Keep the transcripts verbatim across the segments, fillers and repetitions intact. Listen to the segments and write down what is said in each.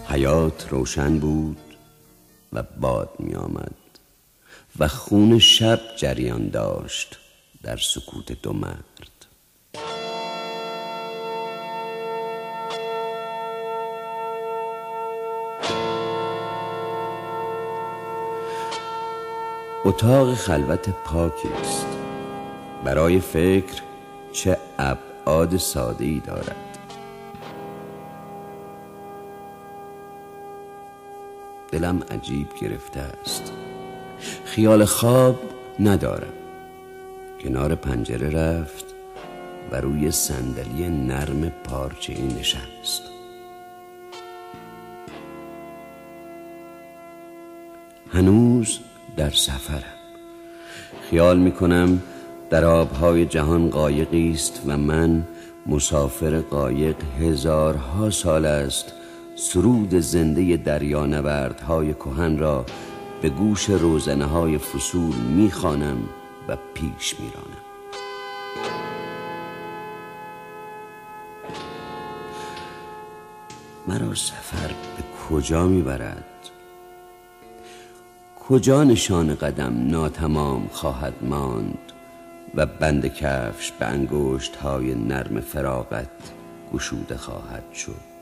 حیات روشن بود و باد می آمد و خون شب جریان داشت در سکوت دو مرد. اتاق خلوت پاکی است. برای فکر چه ابعاد ساده‌ای دارد. دلم عجیب گرفته است. خیال خواب ندارم. کنار پنجره رفت و روی صندلی نرم پارچه‌ای نشست. هنوز در سفرم. خیال میکنم در آبهای جهان قایقی است و من مسافر قایق هزارها سال است سرود زنده دریانوردهای کهن را به گوش روزنه های فصول میخوانم و پیش میرانم. مرا سفر به کجا میبرد؟ کجا نشان قدم ناتمام خواهد ماند و بند کفش به انگشت های نرم فراغت گشوده خواهد شد؟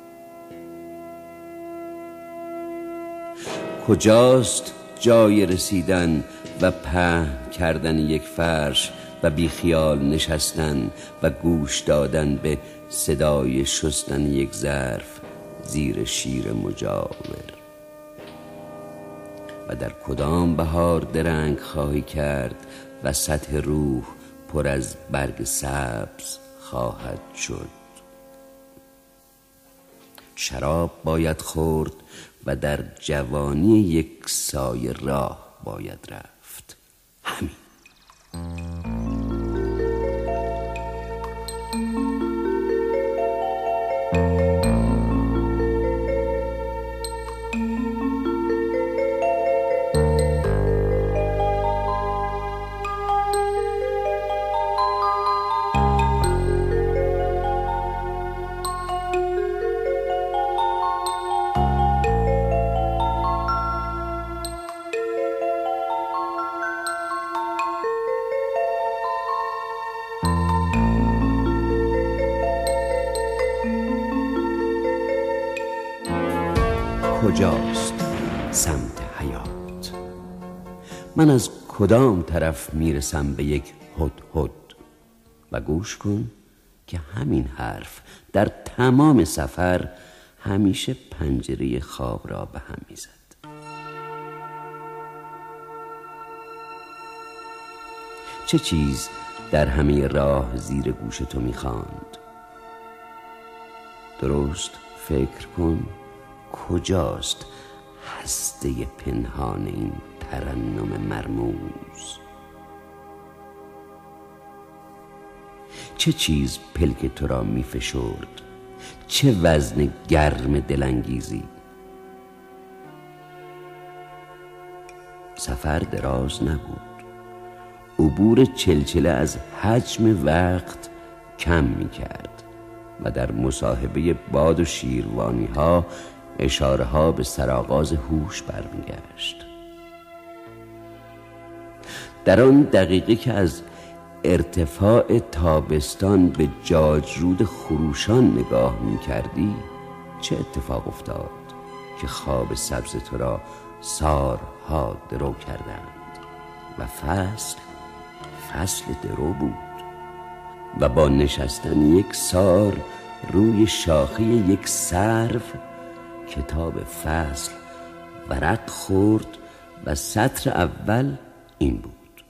کجاست جای رسیدن و پهن کردن یک فرش و بی خیال نشستن و گوش دادن به صدای شستن یک ظرف زیر شیر مجاور؟ و در کدام بهار درنگ خواهی کرد و سطح روح پر از برگ سبز خواهد شد؟ شراب باید خورد و در جوانی یک سایه راه باید رفت. همین. کجاست سمت حیات؟ من از کدام طرف میرسم به یک هدهد؟ و گوش کن که همین حرف در تمام سفر همیشه پنجره خواب را به هم میزد. چه چیز در همه راه زیر گوش تو میخواند؟ درست فکر کن. کجاست هسته پنهان این ترنم مرموز؟ چه چیز پلک تو را می فشرد؟ چه وزن گرم دلانگیزی؟ سفر دراز نبود. عبور چلچله از حجم وقت کم می کرد و در مصاحبه باد و شیروانی ها اشاره ها به سرآغاز هوش برمیگشت. در آن دقیقه که از ارتفاع تابستان به جاجرود خروشان نگاه می کردی، چه اتفاق افتاد که خواب سبز تو را سارها درو کردند و فصل فصل درو بود و با نشستن یک سار روی شاخه یک سرو کتاب فصل ورق خورد و سطر اول این بود: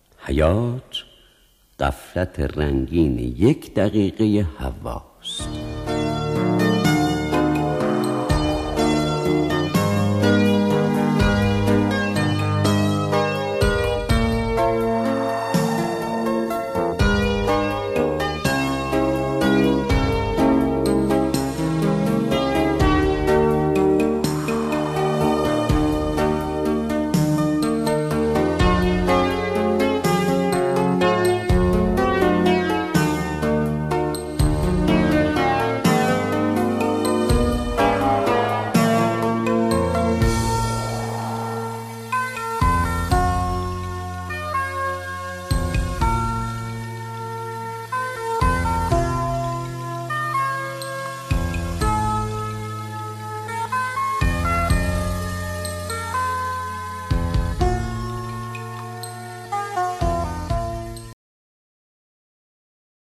حیات غفلت رنگین یک دقیقه هواست.